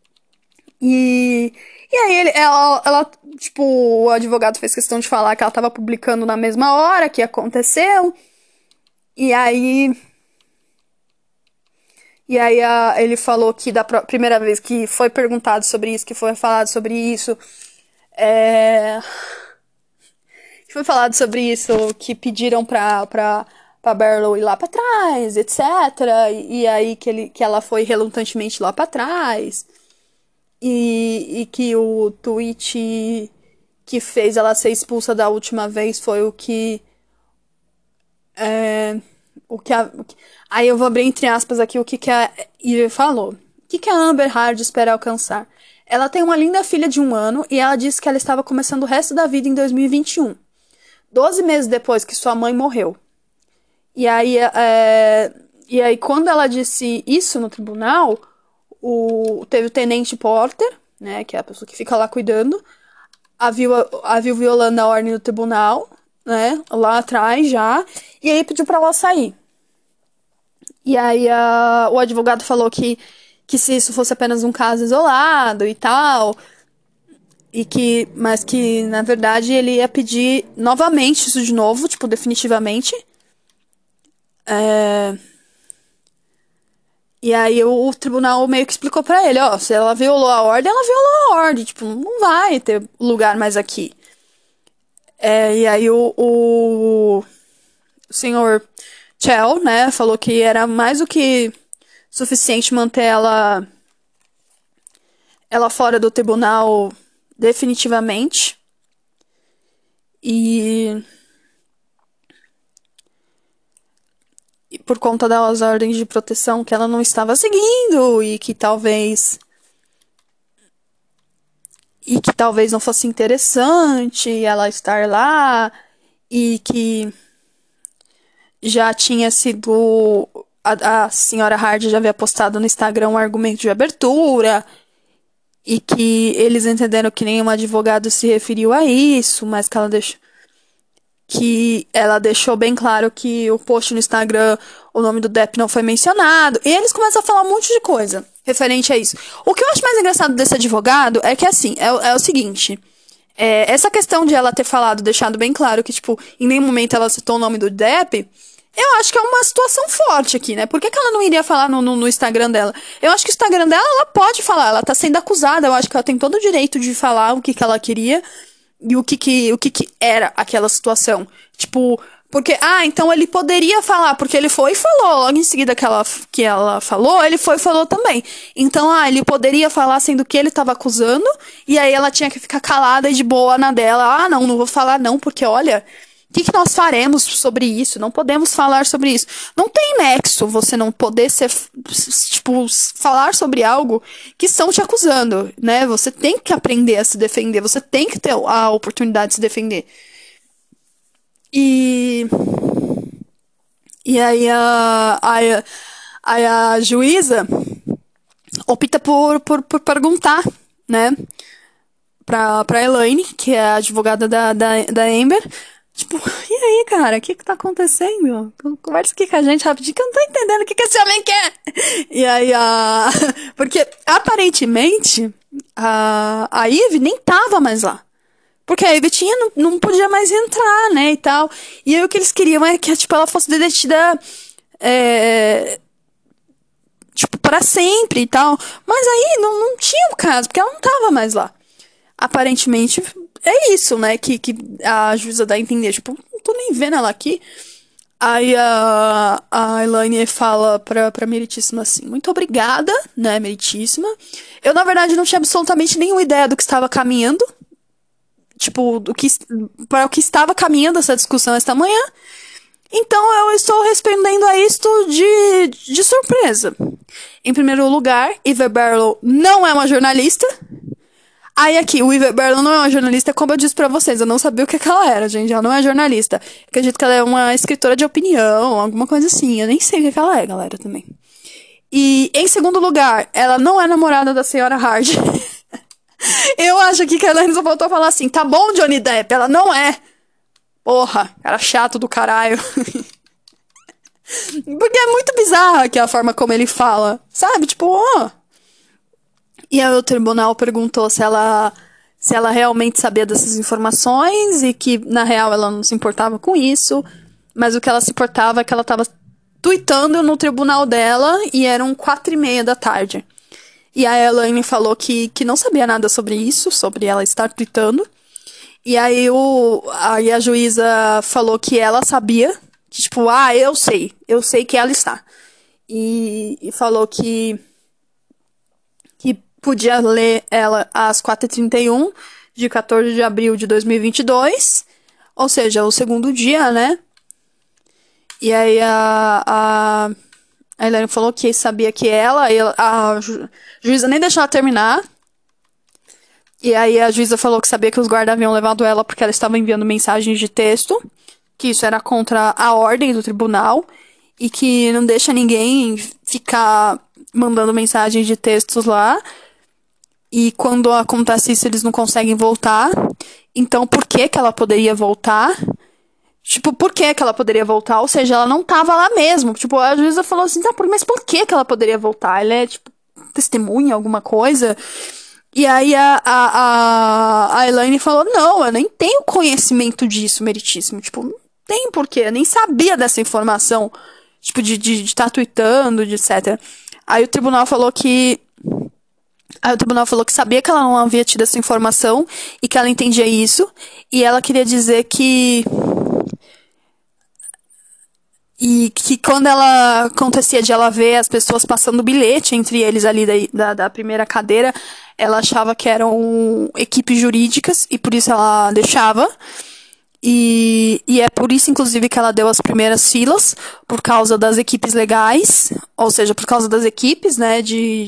E aí ela, tipo, o advogado fez questão de falar que ela tava publicando na mesma hora que aconteceu. E aí ele falou que da primeira vez que foi perguntado sobre isso, que foi falado sobre isso, foi falado sobre isso, que pediram pra Barlow ir lá pra trás, etc. E aí que ela foi relutantemente lá pra trás. E que o tweet que fez ela ser expulsa da última vez foi o que... aí eu vou abrir entre aspas aqui o que a Eve falou. O que a Amber Heard espera alcançar? Ela tem uma linda filha de 1 ano e ela disse que ela estava começando o resto da vida em 2021. 12 meses depois que sua mãe morreu. E aí, quando ela disse isso no tribunal, teve o tenente Porter, né, que é a pessoa que fica lá cuidando, a viu violando a ordem do tribunal, né, lá atrás já, e aí pediu pra ela sair. E aí o advogado falou que se isso fosse apenas um caso isolado e tal, mas que, na verdade, ele ia pedir novamente isso de novo, tipo, definitivamente. E aí o tribunal meio que explicou pra ele, ó, se ela violou a ordem, ela violou a ordem, tipo, não vai ter lugar mais aqui. E aí o senhor Chell, né, falou que era mais do que suficiente manter ela fora do tribunal definitivamente. E por conta das ordens de proteção que ela não estava seguindo e que talvez não fosse interessante ela estar lá e que já tinha sido a senhora Hard já havia postado no Instagram um argumento de abertura e que eles entenderam que nenhum advogado se referiu a isso, mas que ela deixou bem claro que o post no Instagram, o nome do Depp não foi mencionado. E eles começam a falar um monte de coisa referente a isso. O que eu acho mais engraçado desse advogado é que, assim, é o seguinte. Essa questão de ela ter falado, deixado bem claro que, tipo, em nenhum momento ela citou o nome do Depp, eu acho que é uma situação forte aqui, né? Por que ela não iria falar no Instagram dela? Eu acho que o Instagram dela, ela pode falar, ela tá sendo acusada, eu acho que ela tem todo o direito de falar o que ela queria e o que era aquela situação. Tipo, porque, então ele poderia falar, porque ele foi e falou, logo em seguida que ela falou, ele foi e falou também. Então, ele poderia falar sendo que ele tava acusando, e aí ela tinha que ficar calada e de boa na dela. Não vou falar não, porque olha, o que nós faremos sobre isso? Não podemos falar sobre isso. Não tem nexo você não poder falar sobre algo que estão te acusando, né? Você tem que aprender a se defender, você tem que ter a oportunidade de se defender. E aí a juíza opta por perguntar, né, pra Elaine, que é a advogada da Amber, tipo, e aí, cara? O que tá acontecendo? Conversa aqui com a gente rapidinho, que eu não tô entendendo o que esse homem quer. E aí, porque, aparentemente, a Eve nem tava mais lá. Porque a Eve não podia mais entrar, né, e tal. E aí o que eles queriam é que, tipo, ela fosse detida, tipo, pra sempre e tal. Mas aí não tinha o caso, porque ela não tava mais lá. Aparentemente, é isso, né, que a juíza dá a entender. Tipo, não tô nem vendo ela aqui. Aí a Elaine fala pra Meritíssima assim, muito obrigada, né, Meritíssima. Eu, na verdade, não tinha absolutamente nenhuma ideia do que estava caminhando. Tipo, para o que estava caminhando essa discussão esta manhã. Então eu estou respondendo a isto de surpresa. Em primeiro lugar, Eva Barlow não é uma jornalista. Aí aqui, o Eva Barlow não é uma jornalista, como eu disse pra vocês, eu não sabia o que ela era, gente. Ela não é jornalista. Eu acredito que ela é uma escritora de opinião, alguma coisa assim. Eu nem sei o que ela é, galera, também. E, em segundo lugar, ela não é namorada da senhora Hard. Eu acho que a Elaine só faltou falar assim, tá bom, Johnny Depp, ela não é. Porra, cara chato do caralho. Porque é muito bizarra aqui a forma como ele fala, sabe? Tipo, ó. E aí o tribunal perguntou se ela realmente sabia dessas informações e que, na real, ela não se importava com isso. Mas o que ela se importava é que ela tava tweetando no tribunal dela e eram 4:30 da tarde. E a Elaine falou que não sabia nada sobre isso, sobre ela estar tweetando. E aí, aí a juíza falou que ela sabia, que tipo, eu sei que ela está. E falou que podia ler ela às 4:31 de 14 de abril de 2022, ou seja, o segundo dia, né? E aí a Elaine falou que sabia que a juíza nem deixou ela terminar. E aí a juíza falou que sabia que os guardas haviam levado ela porque ela estava enviando mensagens de texto, que isso era contra a ordem do tribunal, e que não deixa ninguém ficar mandando mensagens de textos lá. E quando acontece isso, eles não conseguem voltar. Então, por que ela poderia voltar? Tipo, por que ela poderia voltar? Ou seja, ela não tava lá mesmo. Tipo, a juíza falou assim, mas por que ela poderia voltar? Ela é, tipo, testemunha, alguma coisa? E aí a Elaine falou, não, eu nem tenho conhecimento disso, meritíssimo. Tipo, não tem porquê, eu nem sabia dessa informação. Tipo, de estar tweetando, etc. Aí o tribunal falou que sabia que ela não havia tido essa informação e que ela entendia isso. E ela queria dizer que quando ela acontecia de ela ver as pessoas passando bilhete entre eles ali da primeira cadeira, ela achava que eram equipes jurídicas e por isso ela deixava. E é por isso, inclusive, que ela deu as primeiras filas, por causa das equipes legais, ou seja, por causa das equipes, né,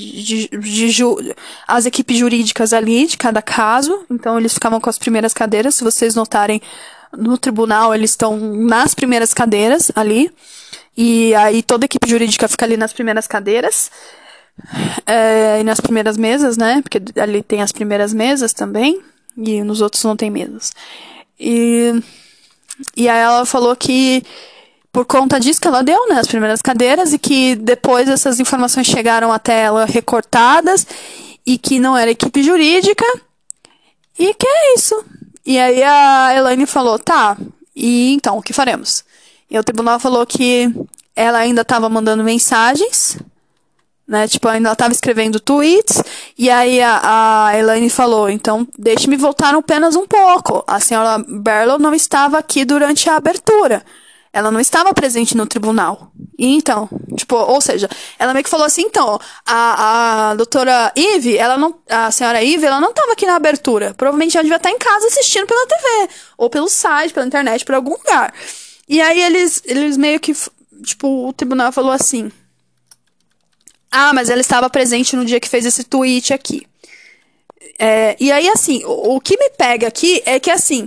as equipes jurídicas ali, de cada caso. Então, eles ficavam com as primeiras cadeiras. Se vocês notarem, no tribunal, eles estão nas primeiras cadeiras ali. E aí, toda a equipe jurídica fica ali nas primeiras cadeiras. E nas primeiras mesas, né, porque ali tem as primeiras mesas também, e nos outros não tem mesas. E aí ela falou que por conta disso que ela deu, né, as primeiras cadeiras, e que depois essas informações chegaram até ela recortadas, e que não era equipe jurídica, e que é isso. E aí a Elaine falou, tá, e então, o que faremos? E o tribunal falou que ela ainda estava mandando mensagens, né, tipo, ainda ela estava escrevendo tweets, e aí a Elaine falou, então, deixe-me voltar apenas um pouco. A senhora Barlow não estava aqui durante a abertura. Ela não estava presente no tribunal. E então, tipo, ou seja, ela meio que falou assim, então, a doutora Eve, a senhora Eve, ela não estava aqui na abertura. Provavelmente ela devia estar em casa assistindo pela TV, ou pelo site, pela internet, por algum lugar. E aí eles meio que, tipo, o tribunal falou assim, mas ela estava presente no dia que fez esse tweet aqui. E aí, assim, o que me pega aqui é que, assim,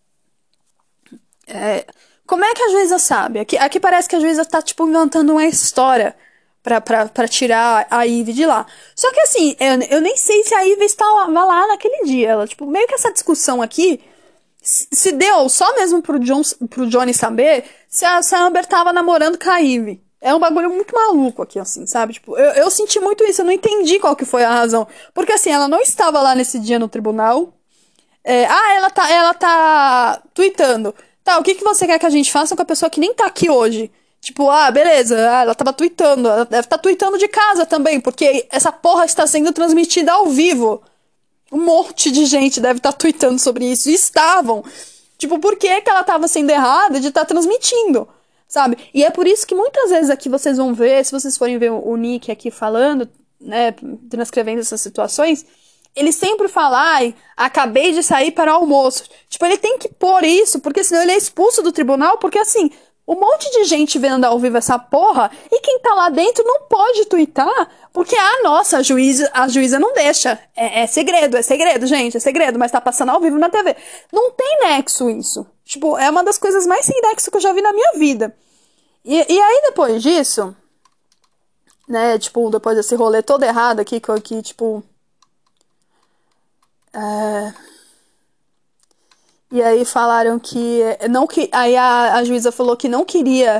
como é que a juíza sabe? Aqui parece que a juíza tá, tipo, inventando uma história pra tirar a Ivy de lá. Só que, assim, eu nem sei se a Ivy estava lá naquele dia. Ela, tipo, meio que essa discussão aqui se deu só mesmo pro Johnny saber se a Amber tava namorando com a Ivy. É um bagulho muito maluco aqui, assim, sabe? Tipo, eu senti muito isso, eu não entendi qual que foi a razão. Porque, assim, ela não estava lá nesse dia no tribunal. Ela tá tweetando. Tá, o que você quer que a gente faça com a pessoa que nem tá aqui hoje? Tipo, beleza, ela tava tweetando. Ela deve estar tweetando de casa também, porque essa porra está sendo transmitida ao vivo. Um monte de gente deve estar tweetando sobre isso. E estavam. Tipo, por que ela tava sendo errada de estar transmitindo? Sabe? E é por isso que muitas vezes aqui vocês vão ver, se vocês forem ver o Nick aqui falando, né, transcrevendo essas situações, ele sempre fala, acabei de sair para o almoço. Tipo, ele tem que pôr isso, porque senão ele é expulso do tribunal, porque assim, um monte de gente vendo ao vivo essa porra, e quem tá lá dentro não pode tuitar, porque, nossa, a juíza não deixa. É segredo, gente, é segredo, mas tá passando ao vivo na TV. Não tem nexo isso. Tipo, é uma das coisas mais sem nexo que eu já vi na minha vida. E aí, depois disso, né, tipo, depois desse rolê todo errado aqui, que tipo... E aí falaram que... não que aí a juíza falou que não queria...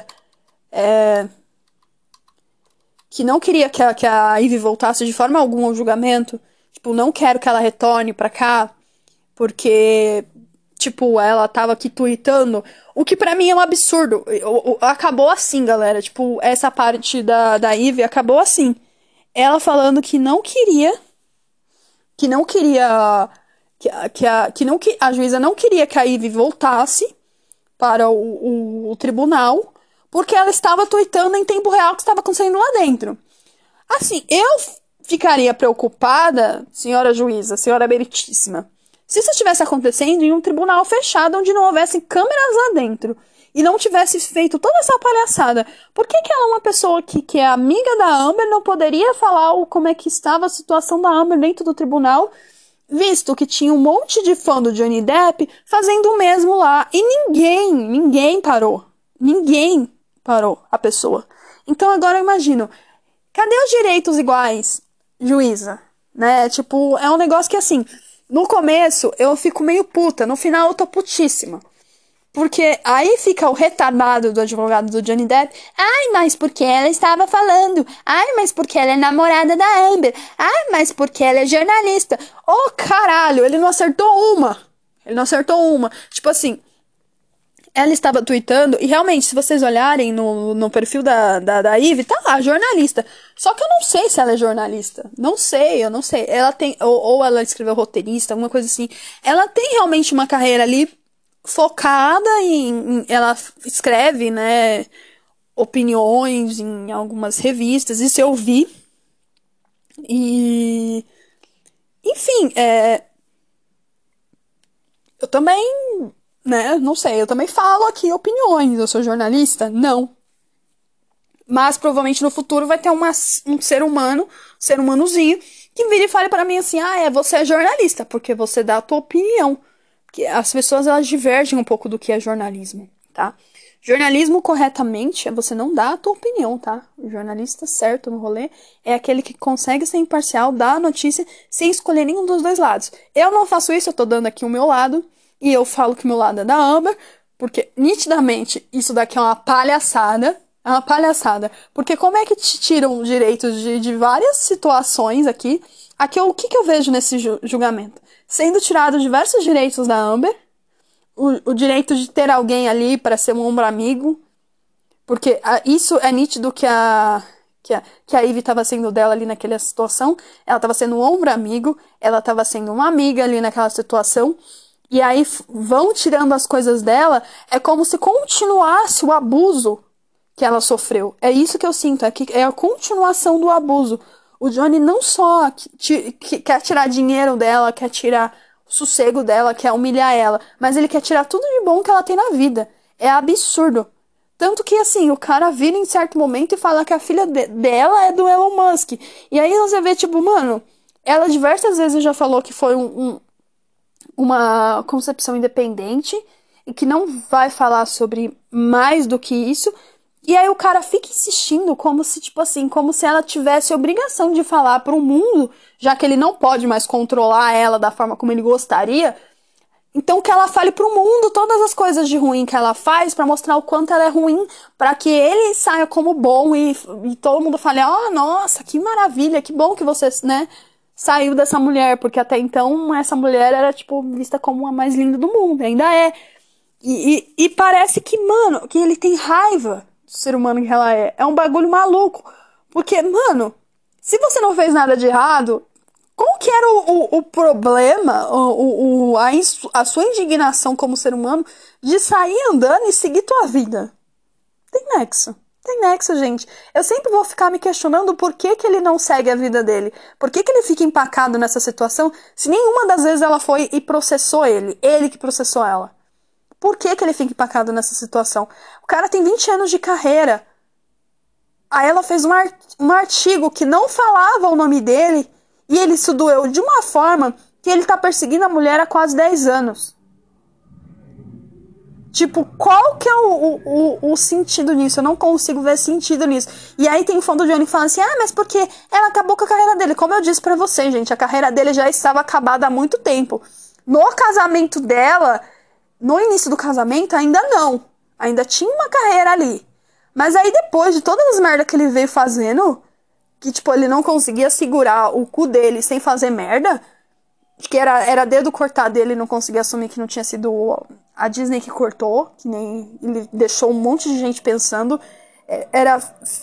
que não queria que a Ivy voltasse de forma alguma ao julgamento. Tipo, não quero que ela retorne pra cá, porque, tipo, ela tava aqui tweetando. O que pra mim é um absurdo. Acabou assim, galera. Tipo, essa parte da Ivy acabou assim. Ela falando que não queria... que não queria... que a juíza não queria que a Ivy voltasse para o tribunal, porque ela estava tweetando em tempo real o que estava acontecendo lá dentro. Assim, eu ficaria preocupada, senhora juíza, senhora meritíssima, se isso estivesse acontecendo em um tribunal fechado, onde não houvesse câmeras lá dentro, e não tivesse feito toda essa palhaçada. Por que ela é uma pessoa que é amiga da Amber, não poderia falar como é que estava a situação da Amber dentro do tribunal, visto que tinha um monte de fã do Johnny Depp fazendo o mesmo lá. E ninguém parou. Ninguém parou a pessoa. Então agora eu imagino, cadê os direitos iguais, juíza? Né? Tipo, é um negócio que assim, no começo eu fico meio puta, no final eu tô putíssima. Porque aí fica o retardado do advogado do Johnny Depp. Mas porque ela estava falando. Mas porque ela é namorada da Amber. Mas porque ela é jornalista. Caralho, ele não acertou uma. Ele não acertou uma. Tipo assim, ela estava tweetando, e realmente, se vocês olharem no perfil da Ivy, tá lá, jornalista. Só que eu não sei se ela é jornalista. Eu não sei. Ela tem, ou ela escreveu roteirista, alguma coisa assim. Ela tem realmente uma carreira ali focada ela escreve, né, opiniões em algumas revistas, isso eu vi. E, enfim, eu também, né, não sei, eu também falo aqui opiniões, eu sou jornalista? Não. Mas provavelmente no futuro vai ter um ser humano, um ser humanozinho, que vira e fale para mim assim, você é jornalista, porque você dá a tua opinião. Que as pessoas, elas divergem um pouco do que é jornalismo, tá? Jornalismo, corretamente, é você não dar a tua opinião, tá? O jornalista certo no rolê é aquele que consegue ser imparcial, dar a notícia sem escolher nenhum dos dois lados. Eu não faço isso, eu tô dando aqui o meu lado, e eu falo que o meu lado é da Amber, porque, nitidamente, isso daqui é uma palhaçada. É uma palhaçada. Porque como é que te tiram direitos de várias situações aqui? Aqui, o que eu vejo nesse julgamento? Sendo tirado diversos direitos da Amber, o direito de ter alguém ali para ser um ombro amigo, porque isso é nítido que a Ivy estava sendo dela ali naquela situação, ela estava sendo um ombro amigo, ela estava sendo uma amiga ali naquela situação, e aí vão tirando as coisas dela, é como se continuasse o abuso que ela sofreu. É isso que eu sinto, é a continuação do abuso. O Johnny não só quer tirar dinheiro dela, quer tirar o sossego dela, quer humilhar ela, mas ele quer tirar tudo de bom que ela tem na vida. É absurdo. Tanto que, assim, o cara vira em certo momento e fala que a filha dela é do Elon Musk. E aí você vê, tipo, mano, ela diversas vezes já falou que foi uma concepção independente e que não vai falar sobre mais do que isso. E aí o cara fica insistindo como se, tipo assim, como se ela tivesse obrigação de falar pro mundo, já que ele não pode mais controlar ela da forma como ele gostaria. Então que ela fale pro mundo todas as coisas de ruim que ela faz pra mostrar o quanto ela é ruim, pra que ele saia como bom e todo mundo fale, ó, nossa, que maravilha, que bom que você, né, saiu dessa mulher, porque até então essa mulher era, tipo, vista como a mais linda do mundo, ainda é. E parece que, mano, que ele tem raiva do ser humano que ela é. É um bagulho maluco. Porque, mano, se você não fez nada de errado, qual que era o problema, a sua indignação como ser humano de sair andando e seguir tua vida? Tem nexo. Tem nexo, gente. Eu sempre vou ficar me questionando por que que ele não segue a vida dele. Por que que ele fica empacado nessa situação se nenhuma das vezes ela foi e processou ele. Ele que processou ela. Por que que ele fica empacado nessa situação? O cara tem 20 anos de carreira. Aí ela fez um artigo que não falava o nome dele e ele se doeu de uma forma que ele tá perseguindo a mulher há quase 10 anos. Tipo, qual que é o sentido nisso? Eu não consigo ver sentido nisso. E aí tem fã do Johnny que fala assim, ah, mas porque ela acabou com a carreira dele. Como eu disse pra vocês, gente, a carreira dele já estava acabada há muito tempo. No casamento dela, no início do casamento, ainda não. Ainda tinha uma carreira ali. Mas aí depois de todas as merdas que ele veio fazendo, que tipo, ele não conseguia segurar o cu dele sem fazer merda, que era dedo cortar dele, não conseguia assumir que não tinha sido a Disney que cortou, que nem ele deixou um monte de gente pensando. Era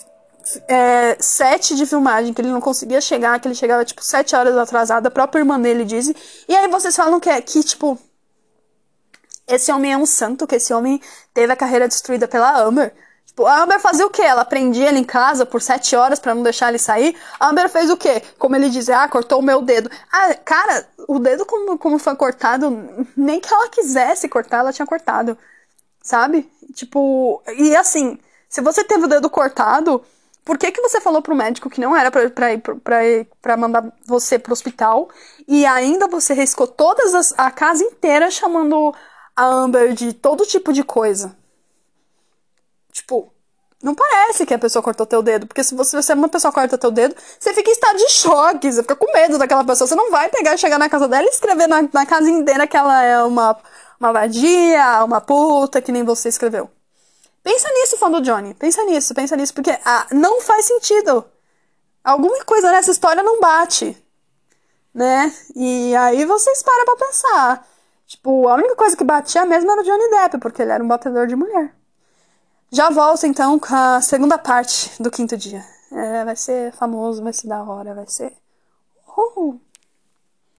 set de filmagem que ele não conseguia chegar, que ele chegava tipo 7 horas atrasado, a própria irmã dele diz. E aí vocês falam que tipo, esse homem é um santo, que esse homem teve a carreira destruída pela Amber. Tipo, a Amber fazia o quê? Ela prendia ele em casa por 7 horas pra não deixar ele sair. A Amber fez o quê? Como ele dizia, cortou o meu dedo. Ah, cara, o dedo como foi cortado, nem que ela quisesse cortar, ela tinha cortado. Sabe? Tipo, e assim, se você teve o dedo cortado, por que que você falou pro médico que não era pra mandar você pro hospital? E ainda você riscou a casa inteira chamando a Amber de todo tipo de coisa. Tipo, não parece que a pessoa cortou teu dedo. Porque se você uma pessoa corta teu dedo, você fica em estado de choque. Você fica com medo daquela pessoa. Você não vai pegar e chegar na casa dela e escrever na casa inteira que ela é uma vadia, uma puta, que nem você escreveu. Pensa nisso, fã do Johnny. Pensa nisso, porque não faz sentido. Alguma coisa nessa história não bate. Né? E aí vocês param pra pensar. Tipo, a única coisa que batia mesmo era o Johnny Depp, porque ele era um batedor de mulher. Já volto então com a segunda parte do quinto dia. Vai ser famoso, vai ser da hora, vai ser.